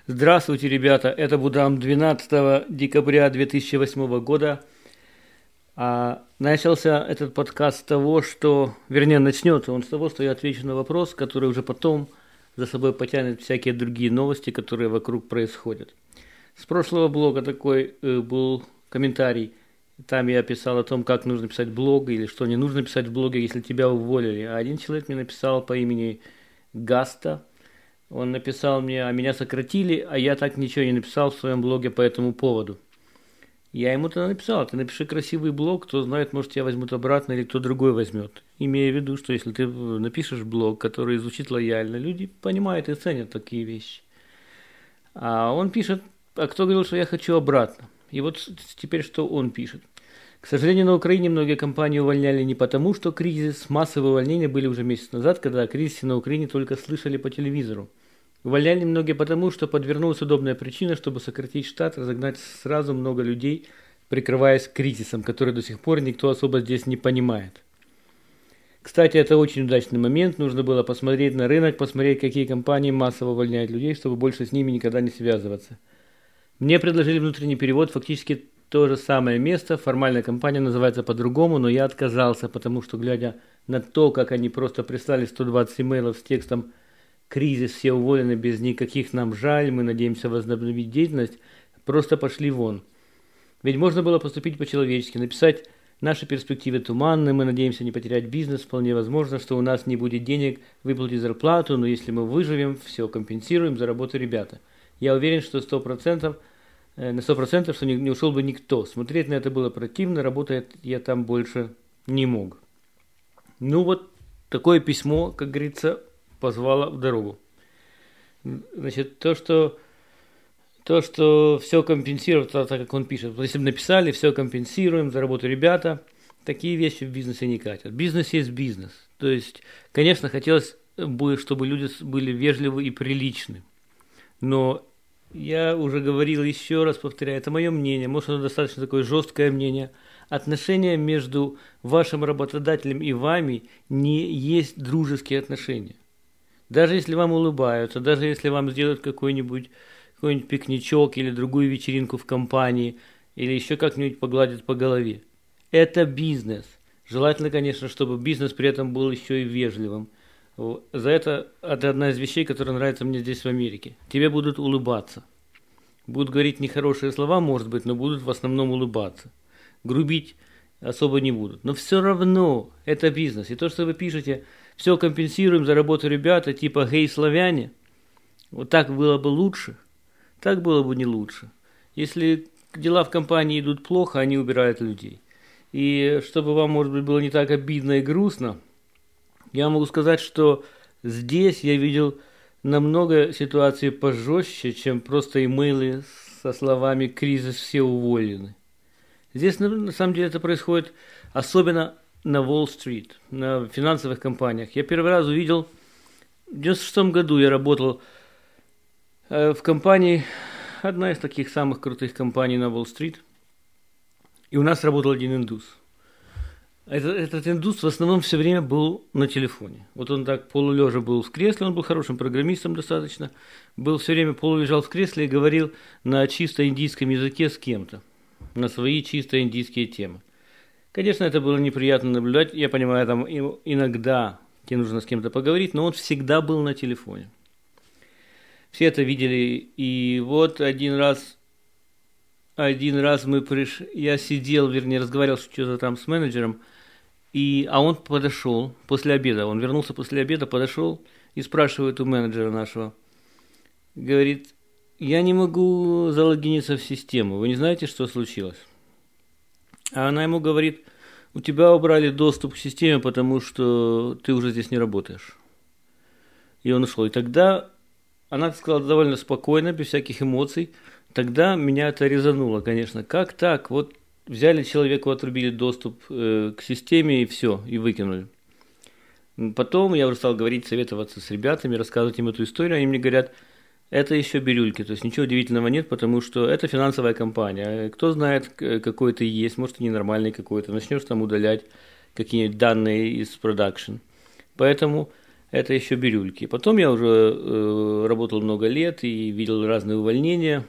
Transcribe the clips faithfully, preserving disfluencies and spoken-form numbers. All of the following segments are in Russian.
Здравствуйте, ребята! Это Будам двенадцатого декабря две тысячи восьмого года. А начался этот подкаст с того, что, вернее, начнется он с того, что я отвечу на вопрос, который уже потом за собой потянет всякие другие новости, которые вокруг происходят. С прошлого блога такой э, был комментарий. Там я писал о том, как нужно писать блог или что не нужно писать в блоге, если тебя уволили. А один человек мне написал по имени Гаста. Он написал мне, а меня сократили, а я так ничего не написал в своем блоге по этому поводу. Я ему тогда написал, ты напиши красивый блог, кто знает, может тебя возьмут обратно или кто другой возьмет. Имея в виду, что если ты напишешь блог, который звучит лояльно, люди понимают и ценят такие вещи. А он пишет, а кто говорил, что я хочу обратно? И вот теперь что он пишет. К сожалению, на Украине многие компании увольняли не потому, что кризис, массовые увольнения были уже месяц назад, когда о кризисе на Украине только слышали по телевизору. Увольняли многие потому, что подвернулась удобная причина, чтобы сократить штат, разогнать сразу много людей, прикрываясь кризисом, который до сих пор никто особо здесь не понимает. Кстати, это очень удачный момент, нужно было посмотреть на рынок, посмотреть, какие компании массово увольняют людей, чтобы больше с ними никогда не связываться. Мне предложили внутренний перевод, фактически то же самое место, формальная компания называется по-другому, но я отказался, потому что, глядя на то, как они просто прислали сто двадцать имейлов с текстом «Кризис, все уволены, без никаких нам жаль, мы надеемся возобновить деятельность», просто пошли вон. Ведь можно было поступить по-человечески, написать «Наши перспективы туманны, мы надеемся не потерять бизнес, вполне возможно, что у нас не будет денег выплатить зарплату, но если мы выживем, все компенсируем за работу ребята». Я уверен, что сто процентов, на сто процентов, что не, не ушел бы никто. Смотреть на это было противно, работать я там больше не мог. Ну вот, такое письмо, как говорится, позвало в дорогу. Значит, то, что, то, что все компенсируем, так как он пишет. Вот если бы написали, все компенсируем за работу ребята, такие вещи в бизнесе не катят. Бизнес есть бизнес. То есть, конечно, хотелось бы, чтобы люди были вежливы и приличны. Но я уже говорил, еще раз повторяю, это мое мнение, может, оно достаточно такое жесткое мнение. Отношения между вашим работодателем и вами не есть дружеские отношения. Даже если вам улыбаются, даже если вам сделают какой-нибудь, какой-нибудь пикничок или другую вечеринку в компании, или еще как-нибудь погладят по голове. Это бизнес. Желательно, конечно, чтобы бизнес при этом был еще и вежливым. За это, это одна из вещей, которая нравится мне здесь в Америке. Тебе будут улыбаться. Будут говорить нехорошие слова, может быть, но будут в основном улыбаться. Грубить особо не будут. Но все равно это бизнес. И то, что вы пишете, все компенсируем за работу ребята, типа «Гей, славяне», вот так было бы лучше, так было бы не лучше. Если дела в компании идут плохо, они убирают людей. И чтобы вам, может быть, было не так обидно и грустно, я могу сказать, что здесь я видел намного ситуаций пожестче, чем просто имейлы со словами «кризис, все уволены». Здесь, на самом деле, это происходит особенно на Уолл-стрит, на финансовых компаниях. Я первый раз увидел, в девяносто шестом году я работал в компании, одна из таких самых крутых компаний на Уолл-стрит, и у нас работал один индус. Этот, этот индус в основном все время был на телефоне. Вот он так полулежа был в кресле, он был хорошим программистом достаточно, был все время полулежал в кресле и говорил на чисто индийском языке с кем-то, на свои чисто индийские темы. Конечно, это было неприятно наблюдать, я понимаю, там иногда тебе нужно с кем-то поговорить, но он всегда был на телефоне. Все это видели, и вот один раз, один раз мы пришли, я сидел, вернее, разговаривал что-то там с менеджером, и, а он подошел после обеда, он вернулся после обеда, подошел и спрашивает у менеджера нашего, говорит, я не могу залогиниться в систему, вы не знаете, что случилось? А она ему говорит, у тебя убрали доступ к системе, потому что ты уже здесь не работаешь. И он ушел. И тогда она сказала довольно спокойно, без всяких эмоций, тогда меня это резануло, конечно. Как так? Вот взяли человеку, отрубили доступ э, к системе и все, и выкинули. Потом я уже стал говорить, советоваться с ребятами, рассказывать им эту историю. Они мне говорят, это еще бирюльки, то есть ничего удивительного нет, потому что это финансовая компания. Кто знает, какой ты есть, может, и ненормальный какой-то. Начнешь там удалять какие-нибудь данные из продакшн. Поэтому это еще бирюльки. Потом я уже э, работал много лет и видел разные увольнения.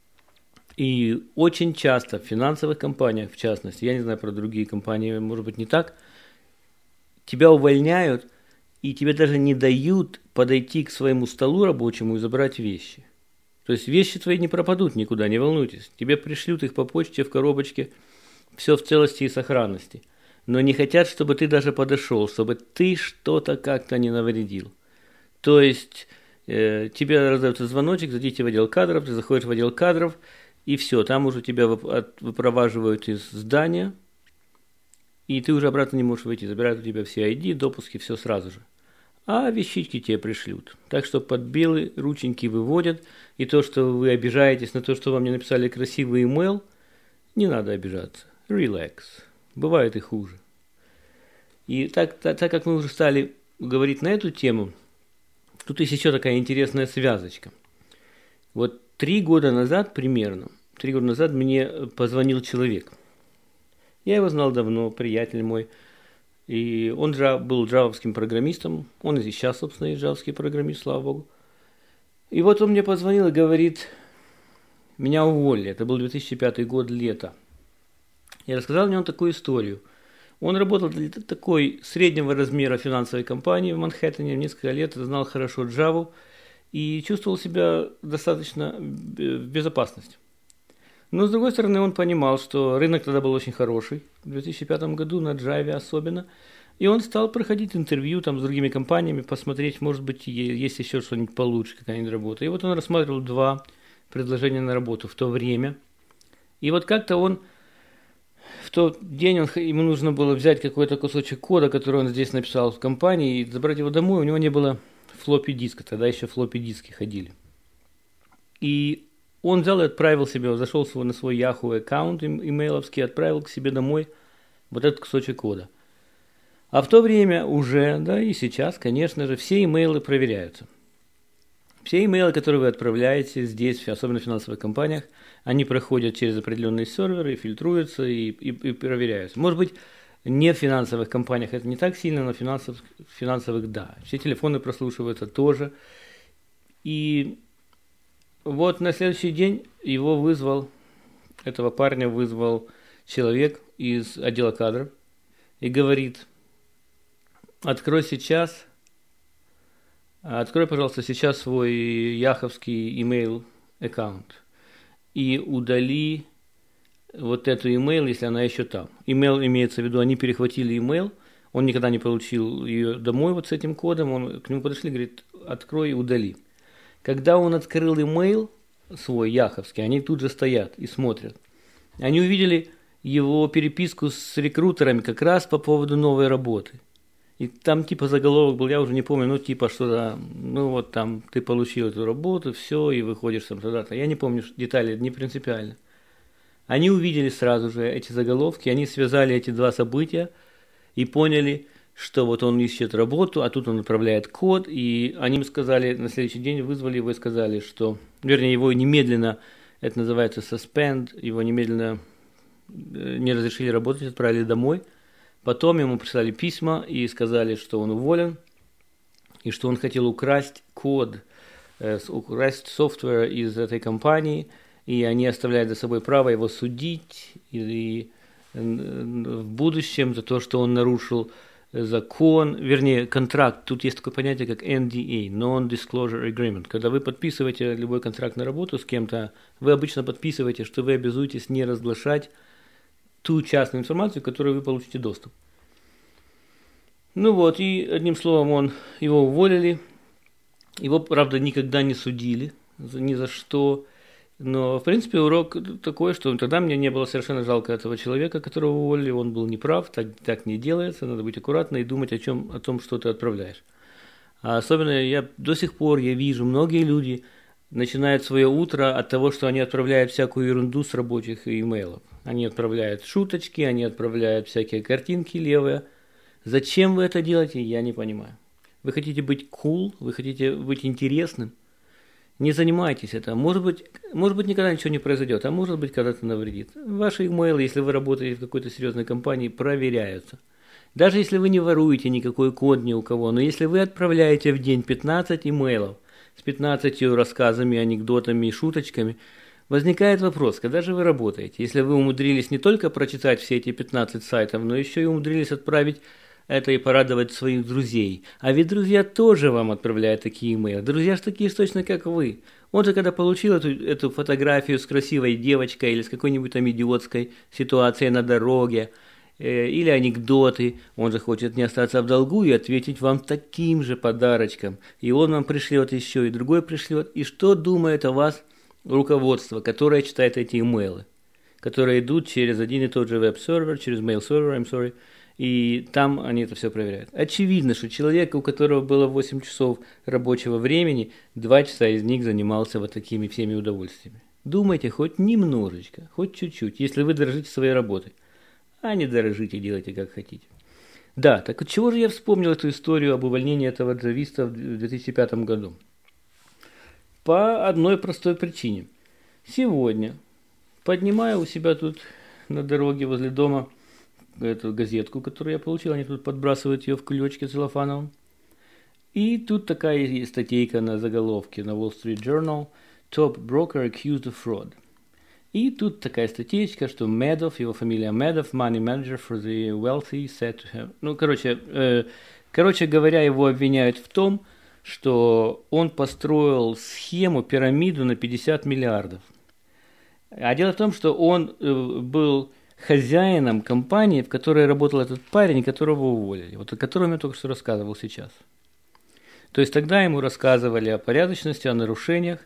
И очень часто в финансовых компаниях, в частности, я не знаю про другие компании, может быть не так, тебя увольняют, и тебе даже не дают подойти к своему столу рабочему и забрать вещи. То есть вещи твои не пропадут никуда, не волнуйтесь. Тебе пришлют их по почте в коробочке, все в целости и сохранности. Но не хотят, чтобы ты даже подошел, чтобы ты что-то как-то не навредил. То есть э, тебе раздается звоночек, зайдите в отдел кадров, ты заходишь в отдел кадров, и все, там уже тебя выпроваживают из здания, и ты уже обратно не можешь выйти, забирают у тебя все ай ди, допуски, все сразу же. А вещички тебе пришлют. Так что под белые рученьки выводят, и то, что вы обижаетесь на то, что вам не написали красивый имейл, не надо обижаться. Relax. Бывает и хуже. И так, так, так как мы уже стали говорить на эту тему, тут есть еще такая интересная связочка. Вот три года назад примерно, три года назад мне позвонил человек. Я его знал давно, приятель мой. И он был джавовским программистом. Он и сейчас, собственно, и джавовский программист, слава богу. И вот он мне позвонил и говорит, меня уволили. Это был две тысячи пятый год, лето. Я рассказал мне он такую историю. Он работал для такой среднего размера финансовой компании в Манхэттене несколько лет, знал хорошо Java и чувствовал себя достаточно в безопасности. Но, с другой стороны, он понимал, что рынок тогда был очень хороший, в две тысячи пятом году, на Java особенно, и он стал проходить интервью там с другими компаниями, посмотреть, может быть, есть еще что-нибудь получше, какая-нибудь работа. И вот он рассматривал два предложения на работу в то время. И вот как-то он, в тот день он, ему нужно было взять какой-то кусочек кода, который он здесь написал в компании, и забрать его домой. У него не было флоппи диска, тогда еще флоппи диски ходили. И он взял и отправил себе, зашел на свой Yahoo аккаунт имейловский, отправил к себе домой вот этот кусочек кода. А в то время уже, да и сейчас, конечно же, все имейлы проверяются. Все имейлы, которые вы отправляете здесь, особенно в финансовых компаниях, они проходят через определенные серверы, фильтруются и, и, и проверяются. Может быть, не в финансовых компаниях это не так сильно, но в финансовых, финансовых да. Все телефоны прослушиваются тоже. И вот на следующий день его вызвал, этого парня вызвал человек из отдела кадров и говорит, открой сейчас, открой, пожалуйста, сейчас свой яховский email аккаунт и удали вот эту email, если она еще там. Email имеется в виду, они перехватили email, он никогда не получил ее домой вот с этим кодом, он к нему подошли, говорит, открой и удали. Когда он открыл имейл свой яховский, они тут же стоят и смотрят. Они увидели его переписку с рекрутерами как раз по поводу новой работы. И там типа заголовок был, я уже не помню, ну типа что-то, ну вот там ты получил эту работу, все, и выходишь там туда-то. Я не помню детали, не принципиально. Они увидели сразу же эти заголовки, они связали эти два события и поняли, что вот он ищет работу, а тут он отправляет код, и они ему сказали, на следующий день вызвали его и сказали, что, вернее, его немедленно, это называется suspend, его немедленно не разрешили работать, отправили домой. Потом ему прислали письма и сказали, что он уволен, и что он хотел украсть код, украсть софтвер из этой компании, и они оставляют за собой право его судить или в будущем за то, что он нарушил закон, вернее, контракт. Тут есть такое понятие, как эн ди эй, Non-Disclosure Agreement. Когда вы подписываете любой контракт на работу с кем-то, вы обычно подписываете, что вы обязуетесь не разглашать ту частную информацию, к которой вы получите доступ. Ну вот, и одним словом, он, его уволили. Его, правда, никогда не судили ни за что. Но, в принципе, урок такой, что тогда мне не было совершенно жалко этого человека, которого уволили. Он был неправ, так, так не делается. Надо быть аккуратно и думать о, чем, о том, что ты отправляешь. А особенно я до сих пор я вижу, многие люди начинают свое утро от того, что они отправляют всякую ерунду с рабочих имейлов. Они отправляют шуточки, они отправляют всякие картинки левые. Зачем вы это делаете, я не понимаю. Вы хотите быть cool, вы хотите быть интересным. Не занимайтесь этим. Может быть, может быть, никогда ничего не произойдет, а может быть, когда-то навредит. Ваши имейлы, если вы работаете в какой-то серьезной компании, проверяются. Даже если вы не воруете никакой код ни у кого, но если вы отправляете в день пятнадцать имейлов с пятнадцатью рассказами, анекдотами и шуточками, возникает вопрос, когда же вы работаете? Если вы умудрились не только прочитать все эти пятнадцать сайтов, но еще и умудрились отправить это и порадовать своих друзей. А ведь друзья тоже вам отправляют такие имейлы. Друзья же такие же точно, как вы. Он же, когда получил эту, эту фотографию с красивой девочкой или с какой-нибудь там идиотской ситуацией на дороге, э, или анекдоты, он же хочет не остаться в долгу и ответить вам таким же подарочком. И он вам пришлет еще, и другой пришлет. И что думает о вас руководство, которое читает эти имейлы, которые идут через один и тот же веб-сервер, через mail-сервер, I'm sorry, и там они это все проверяют. Очевидно, что человек, у которого было восемь часов рабочего времени, два часа из них занимался вот такими всеми удовольствиями. Думайте хоть немножечко, хоть чуть-чуть, если вы дорожите своей работой. А не дорожите, делайте как хотите. Да, так от чего же я вспомнил эту историю об увольнении этого джависта в две тысячи пятом году? По одной простой причине. Сегодня, поднимая у себя тут на дороге возле дома эту газетку, которую я получил, они тут подбрасывают ее в кулечке целлофановом. И тут такая есть статейка на заголовке на Wall Street Journal «Top broker accused of fraud». И тут такая статейка, что Madoff, его фамилия Madoff, money manager for the wealthy, said to have... Ну, короче, э, короче говоря, его обвиняют в том, что он построил схему, пирамиду на пятьдесят миллиардов. А дело в том, что он э, был хозяином компании, в которой работал этот парень, которого уволили, вот о котором я только что рассказывал сейчас. То есть тогда ему рассказывали о порядочности, о нарушениях,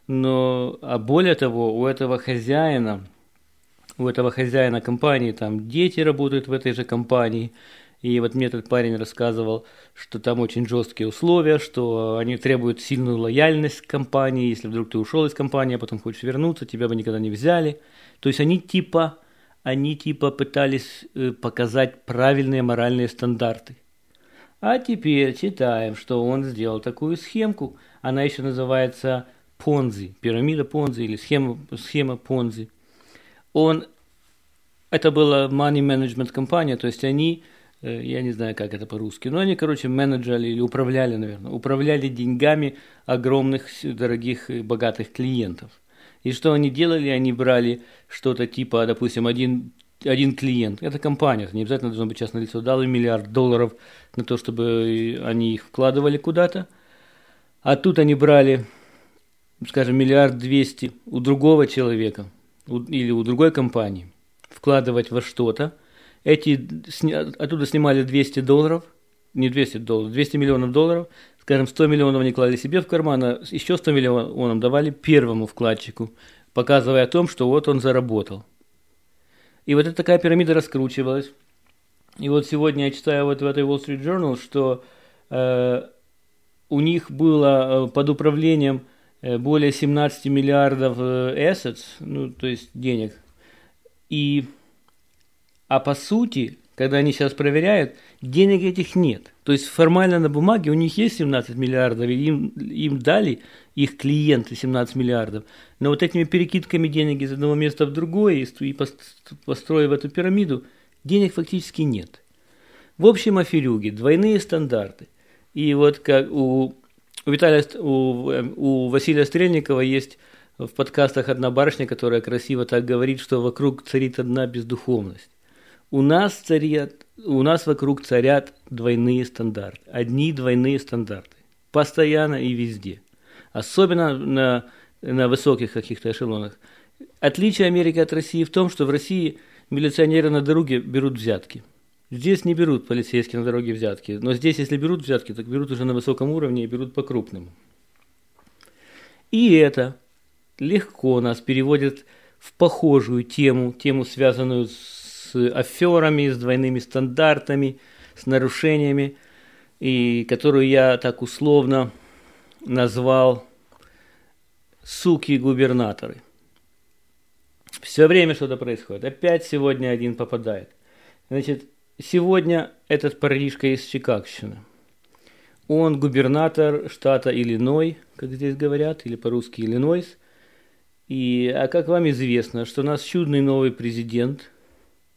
но а более того, у этого хозяина, у этого хозяина компании там дети работают в этой же компании, и вот мне этот парень рассказывал, что там очень жесткие условия, что они требуют сильную лояльность к компании, если вдруг ты ушел из компании, а потом хочешь вернуться, тебя бы никогда не взяли. То есть они типа Они типа пытались показать правильные моральные стандарты. А теперь читаем, что он сделал такую схемку. Она еще называется Понзи, пирамида Понзи или схема, схема Понзи. Он, это была money management компания, то есть они, я не знаю, как это по-русски, но они, короче, менеджерили или управляли, наверное, управляли деньгами огромных, дорогих, богатых клиентов. И что они делали? Они брали что-то типа, допустим, один, один клиент, это компания, не обязательно должно быть частное лицо, дал им миллиард долларов на то, чтобы они их вкладывали куда-то. А тут они брали, скажем, миллиард двести у другого человека у, или у другой компании, вкладывать во что-то. Эти, оттуда снимали двести долларов, не двести долларов, двести миллионов долларов, скажем, сто миллионов они клали себе в карман, а еще сто миллионов давали первому вкладчику, показывая о том, что вот он заработал. И вот эта такая пирамида раскручивалась. И вот сегодня я читаю вот в этой Wall Street Journal, что э, у них было под управлением более семнадцать миллиардов assets, ну, то есть денег. И, а по сути, когда они сейчас проверяют, денег этих нет. То есть формально на бумаге у них есть семнадцать миллиардов, и им, им дали их клиенты семнадцать миллиардов. Но вот этими перекидками денег из одного места в другое и построив эту пирамиду, денег фактически нет. В общем, аферюги, двойные стандарты. И вот как у, у, Виталия, у, у Василия Стрельникова есть в подкастах одна барышня, которая красиво так говорит, что вокруг царит одна бездуховность. У нас царят, у нас вокруг царят двойные стандарты, одни двойные стандарты, постоянно и везде, особенно на, на высоких каких-то эшелонах. Отличие Америки от России в том, что в России милиционеры на дороге берут взятки. Здесь не берут полицейские на дороге взятки, но здесь, если берут взятки, так берут уже на высоком уровне и берут по-крупному. И это легко нас переводит в похожую тему, тему, связанную с с аферами, с двойными стандартами, с нарушениями, и которую я так условно назвал «суки-губернаторы». Все время что-то происходит. Опять сегодня один попадает. Значит, сегодня этот парнишка из Чикагщины. Он губернатор штата Иллинойс, как здесь говорят, или по-русски Иллинойс. И, а как вам известно, что у нас чудный новый президент,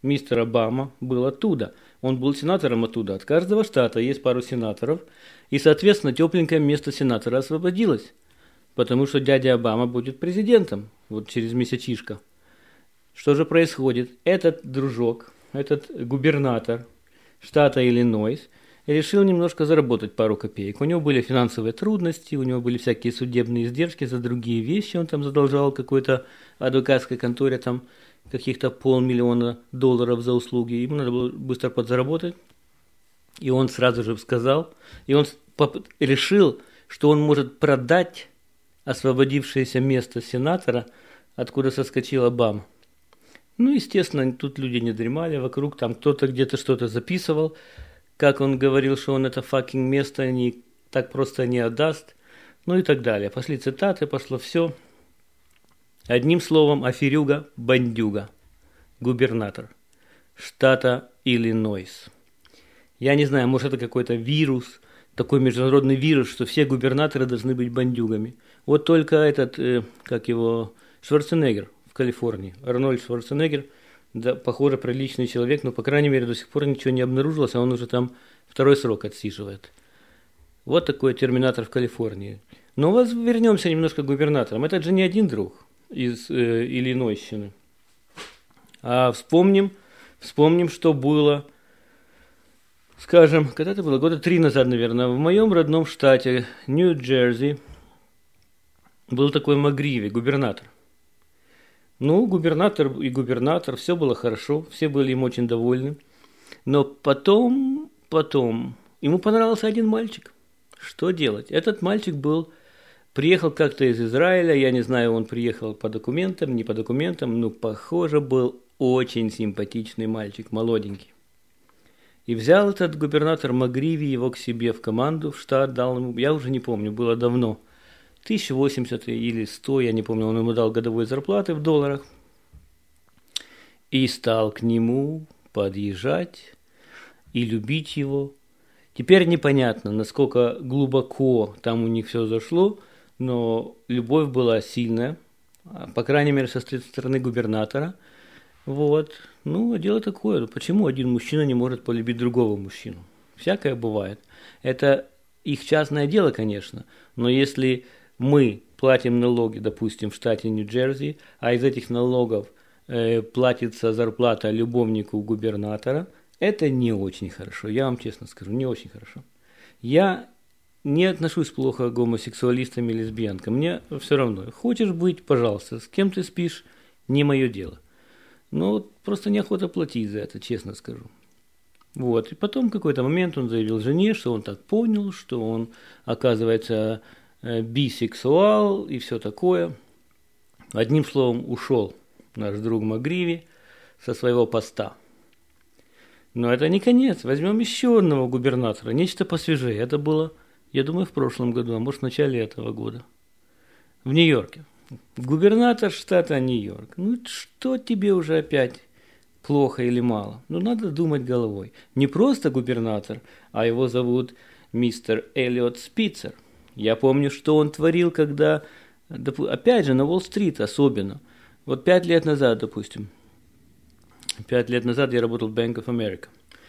мистер Обама был оттуда. Он был сенатором оттуда. От каждого штата есть пару сенаторов. И, соответственно, тепленькое место сенатора освободилось. Потому что дядя Обама будет президентом. Вот через месячишко. Что же происходит? Этот дружок, этот губернатор штата Иллинойс решил немножко заработать пару копеек. У него были финансовые трудности, у него были всякие судебные издержки за другие вещи. Он там задолжал какой-то адвокатской конторе там каких-то полмиллиона долларов за услуги. Ему надо было быстро подзаработать. И он сразу же сказал, и он решил, что он может продать освободившееся место сенатора, откуда соскочил Обама. Ну, естественно, тут люди не дремали, вокруг там кто-то где-то что-то записывал, как он говорил, что он это факинг место не, так просто не отдаст, ну и так далее. Пошли цитаты, пошло все. Одним словом, аферюга, бандюга, губернатор штата Иллинойс. Я не знаю, может это какой-то вирус, такой международный вирус, что все губернаторы должны быть бандюгами. Вот только этот, э, как его, Шварценеггер в Калифорнии, Арнольд Шварценеггер, да, похоже, приличный человек, но, по крайней мере, до сих пор ничего не обнаружилось, а он уже там второй срок отсиживает. Вот такой терминатор в Калифорнии. Но вот вернемся немножко к губернаторам. Это же не один друг из э, Иллинойщины. А вспомним, вспомним, что было, скажем, когда это было, года три назад, наверное, в моем родном штате Нью-Джерси был такой МакГриви, губернатор. Ну, губернатор и губернатор, все было хорошо, все были им очень довольны. Но потом, потом, ему понравился один мальчик. Что делать? Этот мальчик был, приехал как-то из Израиля, я не знаю, он приехал по документам, не по документам, но, похоже, был очень симпатичный мальчик, молоденький. И взял этот губернатор МакГриви его к себе в команду, в штат, дал ему, я уже не помню, было давно, тысяча восемьдесят или сто, я не помню, он ему дал годовой зарплаты в долларах. И стал к нему подъезжать и любить его. Теперь непонятно, насколько глубоко там у них все зашло, но любовь была сильная, по крайней мере, со стороны губернатора. Вот. Ну, дело такое. Почему один мужчина не может полюбить другого мужчину? Всякое бывает. Это их частное дело, конечно, но если мы платим налоги, допустим, в штате Нью-Джерси, а из этих налогов э, платится зарплата любовнику губернатора, это не очень хорошо, я вам честно скажу, не очень хорошо. Я не отношусь плохо к гомосексуалистам и лесбиянкам, мне все равно. Хочешь быть, пожалуйста, с кем ты спишь, не мое дело. Но просто неохота платить за это, честно скажу. Вот, и потом в какой-то момент он заявил жене, что он так понял, что он, оказывается, бисексуал и все такое. Одним словом, ушел наш друг МакГриви со своего поста. Но это не конец. Возьмем еще одного губернатора, нечто посвежее. Это было, я думаю, в прошлом году, а может в начале этого года. В Нью-Йорке. Губернатор штата Нью-Йорк. Ну что тебе уже опять плохо или мало? Ну надо думать головой. Не просто губернатор, а его зовут мистер Эллиот Спицер. Я помню, что он творил, когда, опять же, на Уолл-стрит особенно. Вот пять лет назад, допустим, пять лет назад я работал в Bank of America.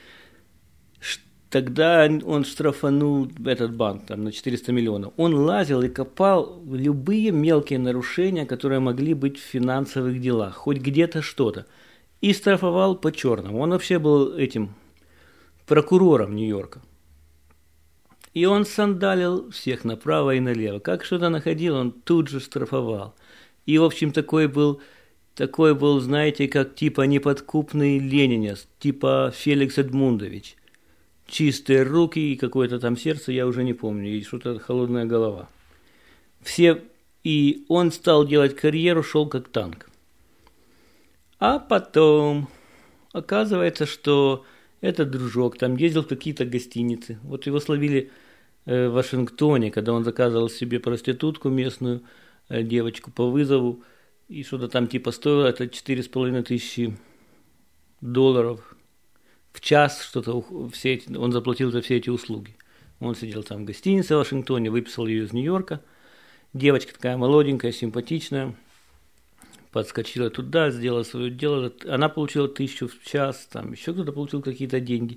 Тогда он штрафанул этот банк там, на четыреста миллионов. Он лазил и копал любые мелкие нарушения, которые могли быть в финансовых делах, хоть где-то что-то. И штрафовал по-черному. Он вообще был этим прокурором Нью-Йорка. И он сандалил всех направо и налево. Как что-то находил, он тут же штрафовал. И, в общем, такой был, такой был, знаете, как типа неподкупный ленинец, типа Феликс Эдмундович. Чистые руки и какое-то там сердце, я уже не помню, и что-то холодная голова. Все, и он стал делать карьеру, шел как танк. А потом оказывается, что этот дружок там ездил в какие-то гостиницы. Вот его словили в Вашингтоне, когда он заказывал себе проститутку местную, девочку по вызову, и что-то там типа стоило, это четыре с половиной тысячи долларов в час, что-то все эти, он заплатил за все эти услуги. Он сидел там в гостинице в Вашингтоне, выписал ее из Нью-Йорка, девочка такая молоденькая, симпатичная, подскочила туда, сделала свое дело. Она получила тысячу в час, там еще кто-то получил какие-то деньги.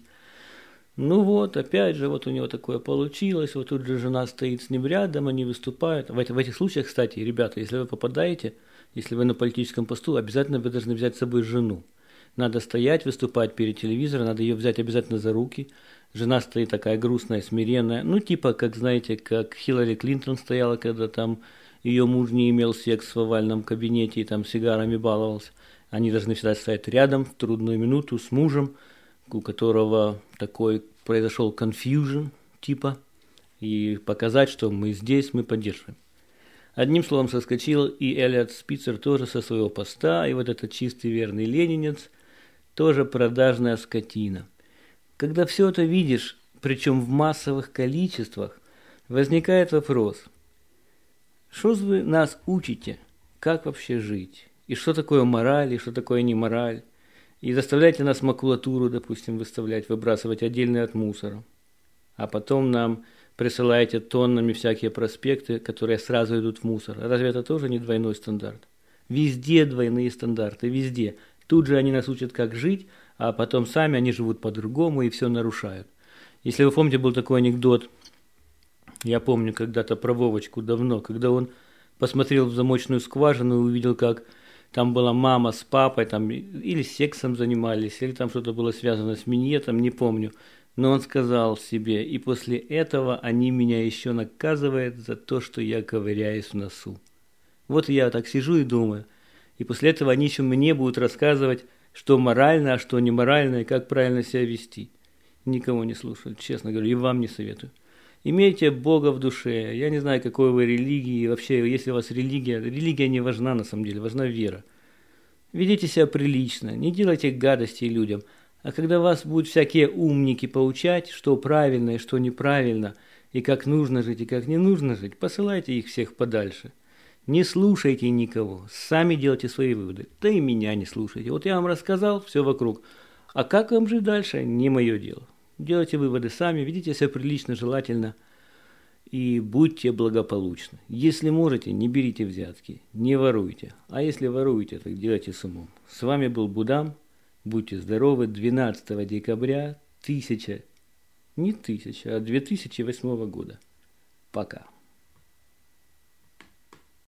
Ну вот, опять же, вот у него такое получилось, вот тут же жена стоит с ним рядом, они выступают. В, в этих случаях, кстати, ребята, если вы попадаете, если вы на политическом посту, обязательно вы должны взять с собой жену. Надо стоять, выступать перед телевизором, надо ее взять обязательно за руки. Жена стоит такая грустная, смиренная, ну типа, как знаете, как Хиллари Клинтон стояла, когда там ее муж не имел секс в овальном кабинете и там сигарами баловался. Они должны всегда стоять рядом в трудную минуту с мужем, у которого такой произошел confusion, типа, и показать, что мы здесь, мы поддерживаем. Одним словом, соскочил и Элиот Спицер тоже со своего поста, и вот этот чистый верный ленинец, тоже продажная скотина. Когда все это видишь, причем в массовых количествах, возникает вопрос, что же вы нас учите, как вообще жить, и что такое мораль, и что такое не мораль. И заставляйте нас макулатуру, допустим, выставлять, выбрасывать отдельно от мусора. А потом нам присылаете тоннами всякие проспекты, которые сразу идут в мусор. Разве это тоже не двойной стандарт? Везде двойные стандарты, везде. Тут же они нас учат, как жить, а потом сами они живут по-другому и все нарушают. Если вы помните, был такой анекдот, я помню когда-то про Вовочку давно, когда он посмотрел в замочную скважину и увидел, как там была мама с папой, там или сексом занимались, или там что-то было связано с миньетом, не помню. Но он сказал себе, и после этого они меня еще наказывают за то, что я ковыряюсь в носу. Вот я так сижу и думаю. И после этого они еще мне будут рассказывать, что морально, а что неморально, и как правильно себя вести. Никого не слушаю, честно говорю, и вам не советую. Имейте Бога в душе. Я не знаю, какой вы религии. И вообще, если у вас религия, религия не важна на самом деле, важна вера. Ведите себя прилично, не делайте гадостей людям. А когда вас будут всякие умники поучать, что правильно и что неправильно, и как нужно жить, и как не нужно жить, посылайте их всех подальше. Не слушайте никого, сами делайте свои выводы. Да и меня не слушайте. Вот я вам рассказал все вокруг. А как вам жить дальше, не мое дело. Делайте выводы сами, ведите себя прилично, желательно, и будьте благополучны. Если можете, не берите взятки, не воруйте. А если воруете, так делайте с умом. С вами был Будам. Будьте здоровы. двенадцатого декабря тысяча, не тысяча, а две тысячи восьмого года. Пока.